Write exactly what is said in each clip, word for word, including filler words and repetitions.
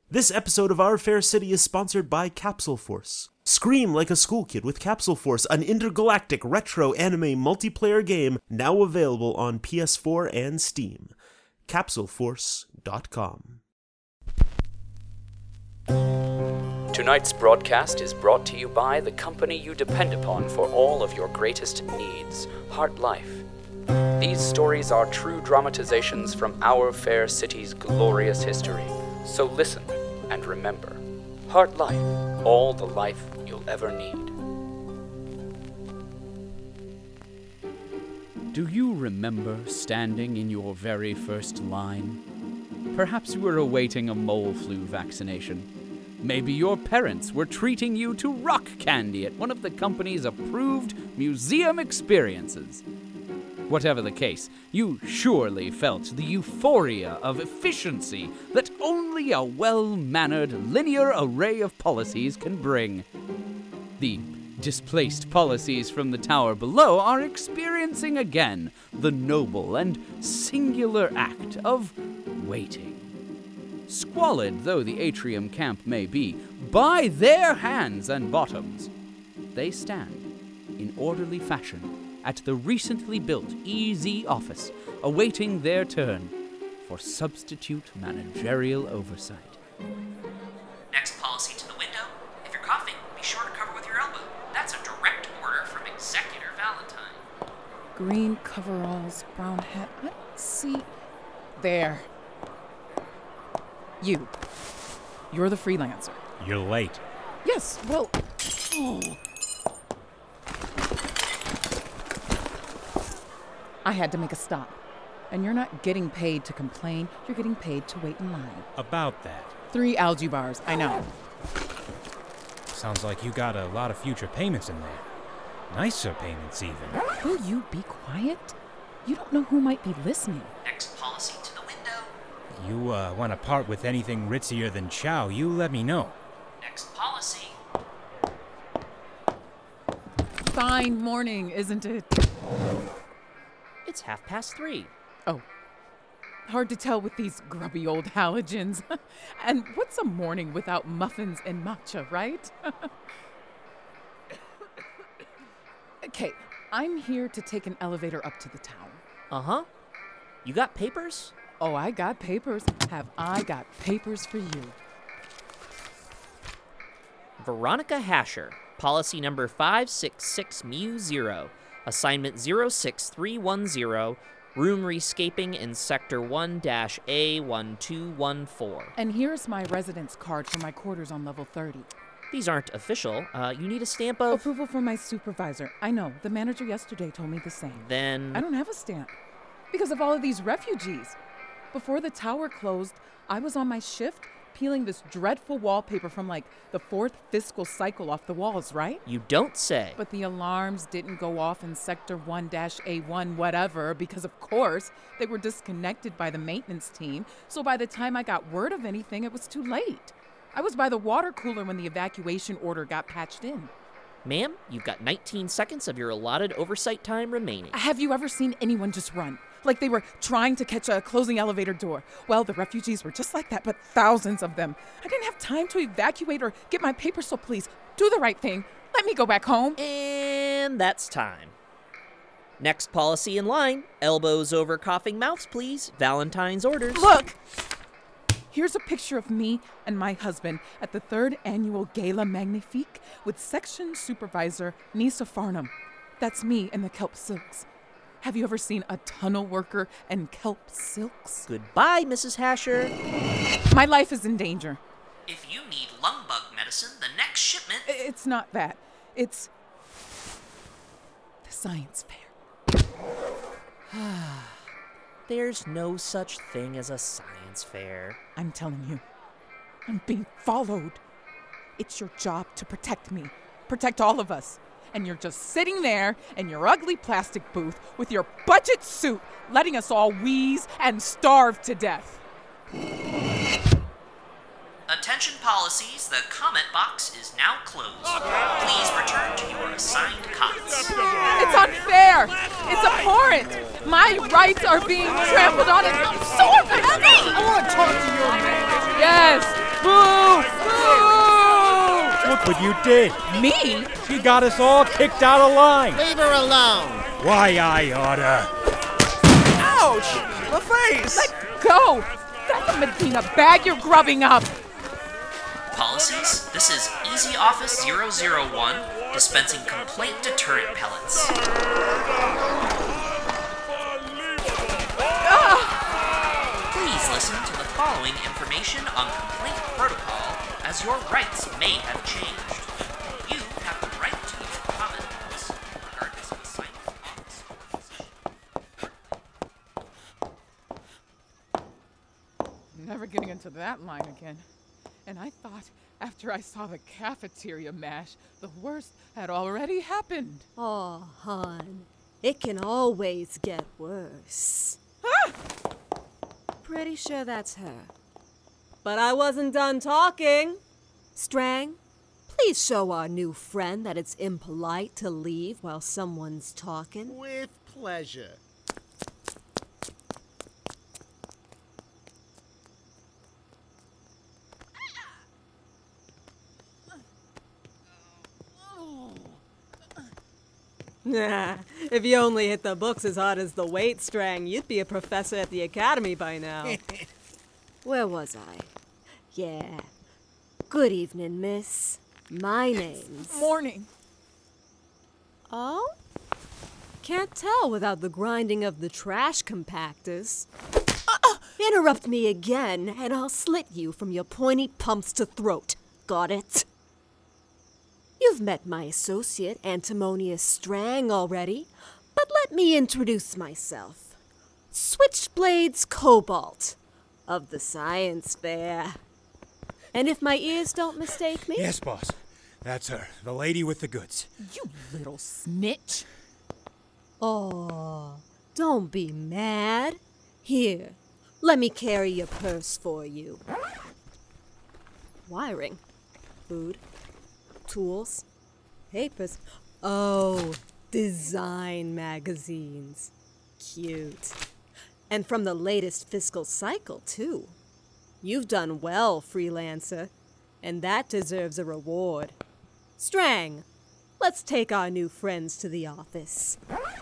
This episode of Our Fair City is sponsored by Capsule Force. Scream like a school kid with Capsule Force, an intergalactic retro anime multiplayer game now available on P S four and Steam. capsule force dot com. Tonight's broadcast is brought to you by the company you depend upon for all of your greatest needs, Heart Life. These stories are true dramatizations from Our Fair City's glorious history. So listen and remember, Heart Life, all the life you'll ever need. Do you remember standing in your very first line? Perhaps you were awaiting a mole flu vaccination. Maybe your parents were treating you to rock candy at one of the company's approved museum experiences. Whatever the case, you surely felt the euphoria of efficiency that only a well-mannered linear array of policies can bring. The displaced policies from the tower below are experiencing again the noble and singular act of waiting. Squalid though the atrium camp may be, by their hands and bottoms, they stand in orderly fashion at the recently built E Z office, awaiting their turn for substitute managerial oversight. Next policy to the window. If you're coughing, be sure to cover with your elbow. That's a direct order from Executor Valentine. Green coveralls, brown hat. Let's see. There. You. You're the freelancer. You're late. Yes, well... Oh. I had to make a stop. And you're not getting paid to complain, you're getting paid to wait in line. About that. Three algae bars, I know. Sounds like you got a lot of future payments in there. Nicer payments, even. Will you be quiet? You don't know who might be listening. Next policy to the window. You, uh, want to part with anything ritzier than chow, you let me know. Next policy. Fine morning, isn't it? It's half past three. Oh. Hard to tell with these grubby old halogens. And what's a morning without muffins and matcha, right? Okay, I'm here to take an elevator up to the tower. Uh-huh. You got papers? Oh, I got papers. Have I got papers for you? Veronica Hasher, policy number five six six M U zero, assignment zero six three one zero, room rescaping in sector one A one two one four. And here's my residence card for my quarters on level thirty. These aren't official. Uh, you need a stamp of... Approval from my supervisor. I know. The manager yesterday told me the same. Then... I don't have a stamp. Because of all of these refugees. Before the tower closed, I was on my shift peeling this dreadful wallpaper from like the fourth fiscal cycle off the walls, right? You don't say. But the alarms didn't go off in sector one A one whatever because, of course, they were disconnected by the maintenance team. So by the time I got word of anything, it was too late. I was by the water cooler when the evacuation order got patched in. Ma'am, you've got nineteen seconds of your allotted oversight time remaining. Have you ever seen anyone just run? Like they were trying to catch a closing elevator door. Well, the refugees were just like that, but thousands of them. I didn't have time to evacuate or get my papers, so please, do the right thing. Let me go back home. And that's time. Next policy in line. Elbows over coughing mouths, please. Valentine's orders. Look! Here's a picture of me and my husband at the third annual Gala Magnifique with section supervisor Nisa Farnham. That's me in the kelp silks. Have you ever seen a tunnel worker in kelp silks? Goodbye, Missus Hasher. My life is in danger. If you need lung bug medicine, the next shipment... It's not that. It's the science fair. There's no such thing as a science fair. I'm telling you, I'm being followed. It's your job to protect me, protect all of us. And you're just sitting there in your ugly plastic booth with your budget suit, letting us all wheeze and starve to death. Attention policies, the comment box is now closed. Please return to your assigned cots. It's unfair. It's abhorrent. My rights are being trampled on, and I'm so upset. I want to talk to your manager. Yes, Boo! Boo! Look what you did. Me? She got us all kicked out of line. Leave her alone. Why, I oughta. Ouch! My face! Let go! That's a Medina bag you're grubbing up! Policies, this is Easy Office zero zero one, dispensing complaint deterrent pellets. Please listen to the following information on complaint protocol, as your rights may have changed. You have the right to use common notes, regardless of assignment of office. Never getting into that line again. And I thought, after I saw the cafeteria mash, the worst had already happened. Oh, hon, it can always get worse. Ah! Pretty sure that's her. But I wasn't done talking. Strang, please show our new friend that it's impolite to leave while someone's talking. With pleasure. Nah, if you only hit the books as hard as the weight, Strang, you'd be a professor at the academy by now. Where was I? Yeah. Good evening, miss. My name's... Morning. Oh? Can't tell without the grinding of the trash compactors. Uh-uh. Interrupt me again, and I'll slit you from your pointy pumps to throat. Got it? You've met my associate, Antimonious Strang, already, but let me introduce myself. Switchblades Cobalt, of the Science Fair. And if my ears don't mistake me... Yes, boss. That's her, the lady with the goods. You little snitch. Oh, don't be mad. Here, let me carry your purse for you. Wiring, food, tools, papers. Oh, design magazines. Cute. And from the latest fiscal cycle, too. You've done well, freelancer, and that deserves a reward. Strang, let's take our new friends to the office.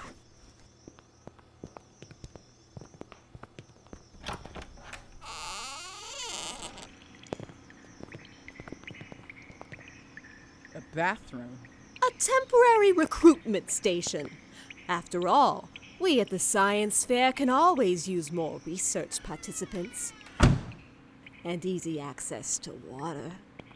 A bathroom. A temporary recruitment station. After all, we at the Science Fair can always use more research participants. And easy access to water.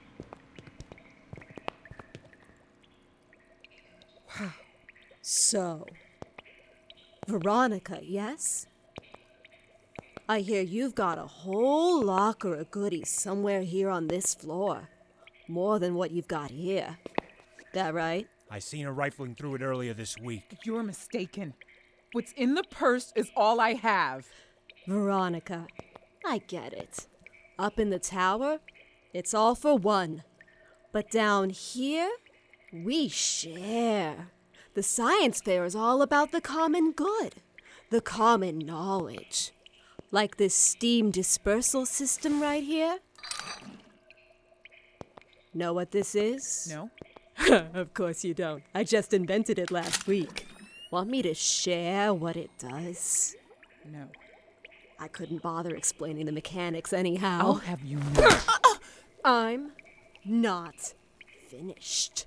Wow. So, Veronica, yes? I hear you've got a whole locker of goodies somewhere here on this floor. More than what you've got here. That right? I seen her rifling through it earlier this week. You're mistaken. What's in the purse is all I have. Veronica, I get it. Up in the tower, it's all for one. But down here, we share. The Science Fair is all about the common good, the common knowledge. Like this steam dispersal system right here. Know what this is? No. Of course you don't. I just invented it last week. Want me to share what it does? No. I couldn't bother explaining the mechanics anyhow. I'll have you know. I'm not finished.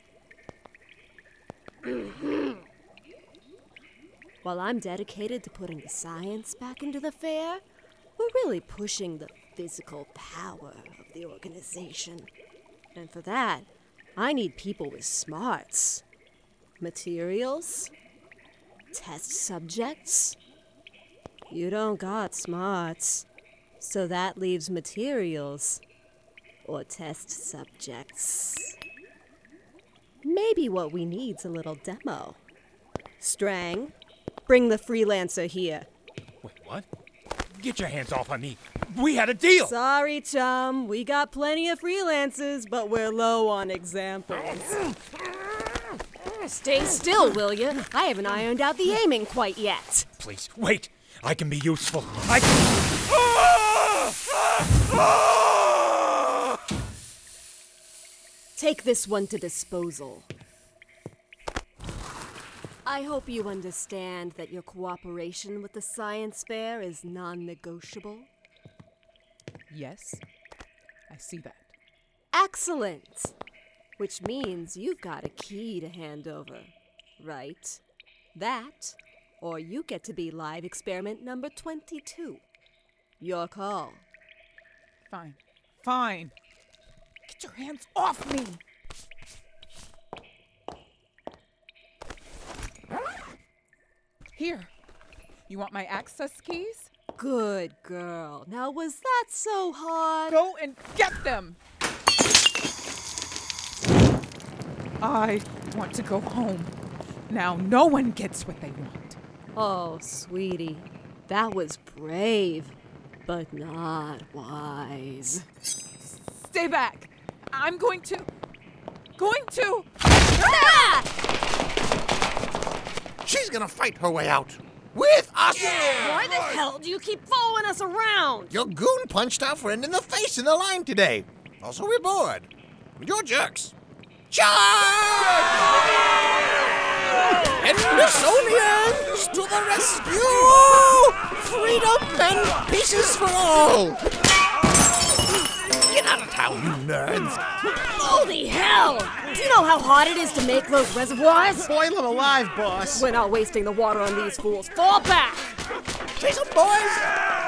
While I'm dedicated to putting the science back into the fair, we're really pushing the physical power of the organization. And for that, I need people with smarts. Materials. Test subjects. You don't got smarts, so that leaves materials. Or test subjects. Maybe what we need's a little demo. Strang, bring the freelancer here. Wait, what? Get your hands off on me. We had a deal. Sorry, chum. We got plenty of freelancers, but we're low on examples. Stay still, will you? I haven't ironed out the aiming quite yet. Please, wait. I can be useful. I can... Take this one to disposal. I hope you understand that your cooperation with the science fair is non-negotiable. Yes, I see that. Excellent! Which means you've got a key to hand over, right? That, or you get to be live experiment number twenty-two. Your call. Fine. Fine. Get your hands off me! Here. You want my access keys? Good girl. Now, was that so hard? Go and get them! I want to go home. Now no one gets what they want. Oh, sweetie. That was brave, but not wise. Stay back. I'm going to... Going to... Ah! She's gonna fight her way out. With us! Why the hell do you keep following us around? Your goon punched our friend in the face in the line today. Also, we're bored. You're jerks. Charge! Hendersonians to the rescue! Freedom and pieces for all! Get out of town, you nerds! Holy hell! Do you know how hard it is to make those reservoirs? Boil them alive, boss. We're not wasting the water on these fools. Fall back! Chase them, boys!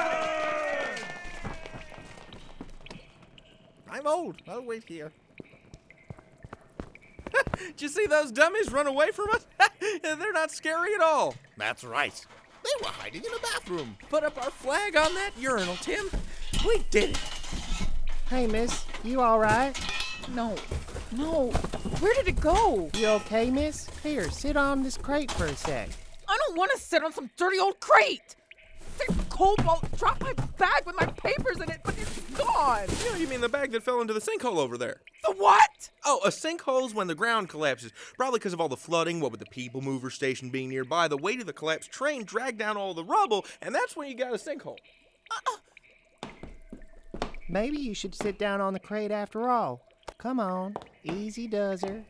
I'm old. I'll wait here. Did you see those dummies run away from us? They're not scary at all. That's right. They were hiding in a bathroom. Put up our flag on that urinal, Tim. We did it. Hey, miss, you all right? No. No. Where did it go? You okay, miss? Here, sit on this crate for a sec. I don't want to sit on some dirty old crate. The cobalt dropped my bag with my papers in it, but it's gone. You know, you mean the bag that fell into the sinkhole over there? The what? Oh, a sinkhole's when the ground collapses. Probably because of all the flooding, what with the people mover station being nearby, the weight of the collapsed train dragged down all the rubble, and that's when you got a sinkhole. Uh-uh. Maybe you should sit down on the crate after all. Come on, easy does her.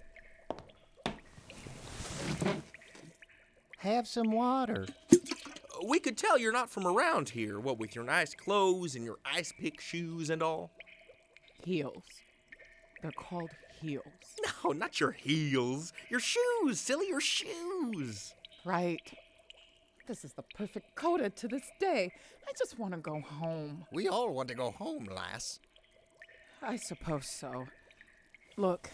Have some water. We could tell you're not from around here, what with your nice clothes and your ice pick shoes and all. Heels. They're called heels. No, not your heels. Your shoes, silly, your shoes. Right. This is the perfect coda to this day. I just want to go home. We all want to go home, lass. I suppose so. Look.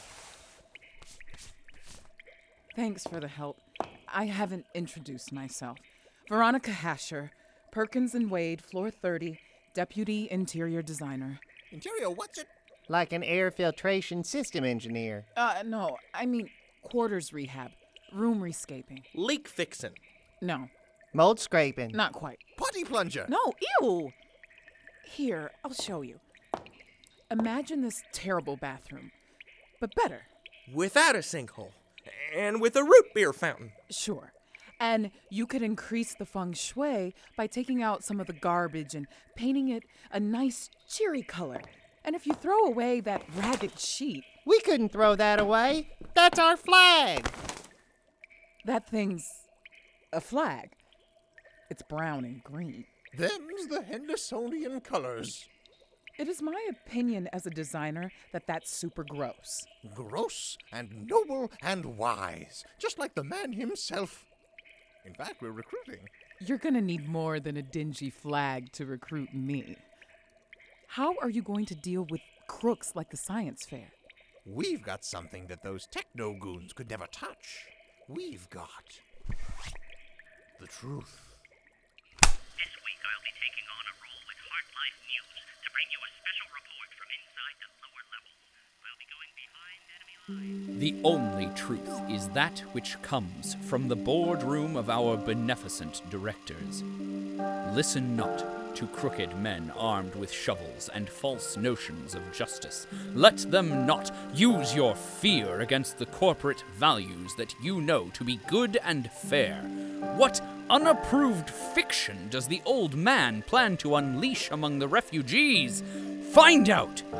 Thanks for the help. I haven't introduced myself. Veronica Hasher, Perkins and Wade, floor thirty, Deputy Interior Designer. Interior, what's it? Like an air filtration system engineer. Uh, no, I mean quarters rehab, room rescaping. Leak fixin'. No. Mold scraping. Not quite. Potty plunger. No, ew! Here, I'll show you. Imagine this terrible bathroom, but better. Without a sinkhole. And with a root beer fountain. Sure. And you could increase the feng shui by taking out some of the garbage and painting it a nice, cheery color. And if you throw away that ragged sheet... We couldn't throw that away. That's our flag. That thing's a flag. It's brown and green. Them's the Hendersonian colors. It is my opinion as a designer that that's super gross. Gross and noble and wise, just like the man himself. In fact, we're recruiting. You're gonna need more than a dingy flag to recruit me. How are you going to deal with crooks like the science fair? We've got something that those techno-goons could never touch. We've got the truth. This week I'll be taking on a role with Heart Life News to bring you a special report from inside the lower levels. We'll be going behind enemy lines. The only truth is that which comes from the boardroom of our beneficent directors. Listen not to crooked men armed with shovels and false notions of justice. Let them not use your fear against the corporate values that you know to be good and fair. What unapproved fiction does the old man plan to unleash among the refugees? Find out!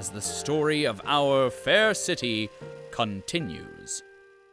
as the story of our fair city continues.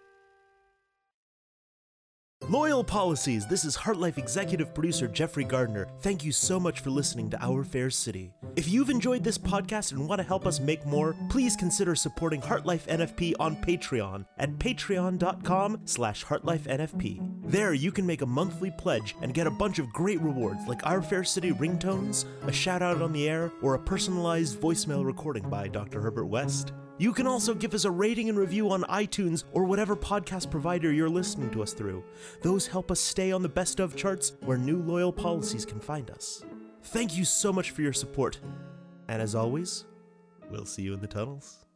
Loyal Policies, this is HeartLife executive producer Jeffrey Gardner. Thank you so much for listening to Our Fair City. If you've enjoyed this podcast and want to help us make more, please consider supporting HeartLife N F P on Patreon at patreon.com slash HeartLifeNFP. There you can make a monthly pledge and get a bunch of great rewards like Our Fair City ringtones, a shout out on the air, or a personalized voicemail recording by Doctor Herbert West. You can also give us a rating and review on iTunes or whatever podcast provider you're listening to us through. Those help us stay on the best of charts where new Loyal Policies can find us. Thank you so much for your support. And as always, we'll see you in the tunnels.